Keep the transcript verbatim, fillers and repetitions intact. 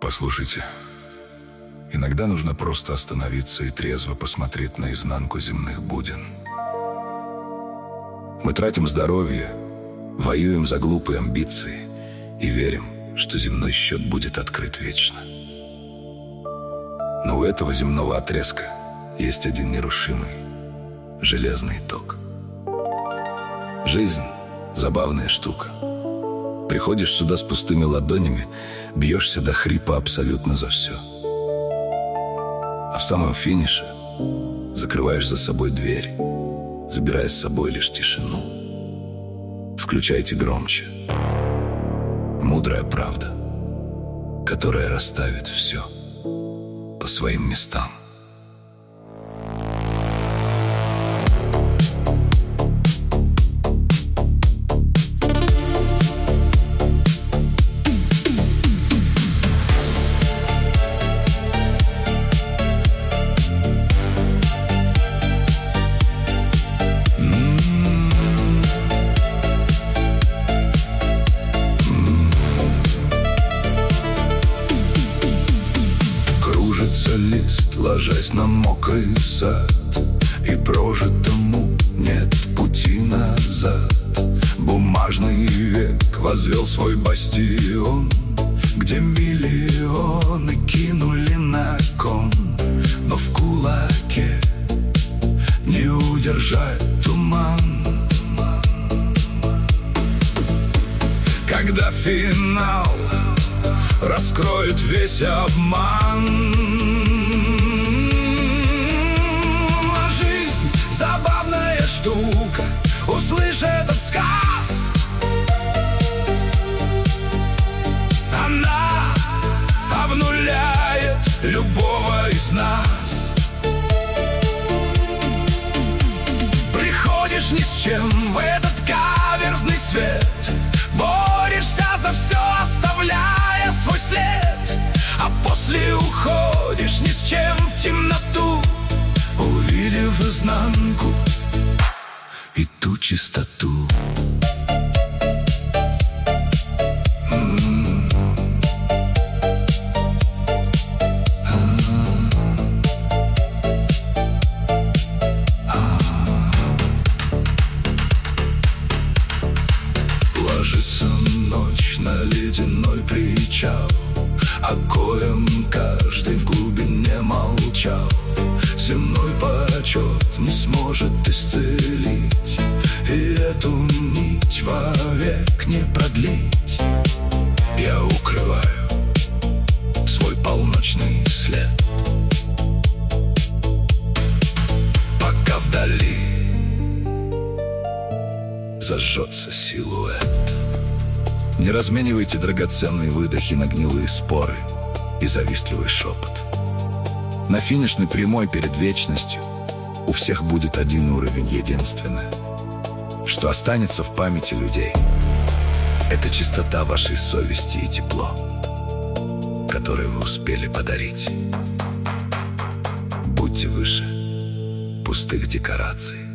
Послушайте, иногда нужно просто остановиться и трезво посмотреть на изнанку земных буден. Мы тратим здоровье, воюем за глупые амбиции и верим, что земной счет будет открыт вечно. Но у этого земного отрезка есть один нерушимый железный итог. Жизнь – забавная штука. Приходишь сюда с пустыми ладонями, бьешься до хрипа абсолютно за все. А в самом финише закрываешь за собой дверь, забирая с собой лишь тишину. Включайте громче. Мудрая правда, которая расставит все по своим местам. Лист, ложась на мокрый сад, и прожитому нет пути назад. Бумажный век возвел свой бастион, где миллионы кинули на кон. Но в кулаке не удержать туман. Когда финал раскроет весь обман, а жизнь — забавная штука. Услышь этот сказ, она обнуляет любого из нас. Приходишь ни с чем в этот каверзный свет, борешься за все, оставляя свой след, а после уходишь ни с чем в темноту, увидев изнанку и ту чистоту. Ложится ночь на ледяной причал, о коем каждый в глубине молчал. Земной почет не сможет исцелить, и эту нить вовек не продлить. Я укрываю свой полночный след, пока вдали зажжется силуэт. Не разменивайте драгоценные выдохи на гнилые споры и завистливый шепот. На финишной прямой перед вечностью у всех будет один уровень, единственное, что останется в памяти людей. Это чистота вашей совести и тепло, которое вы успели подарить. Будьте выше пустых декораций.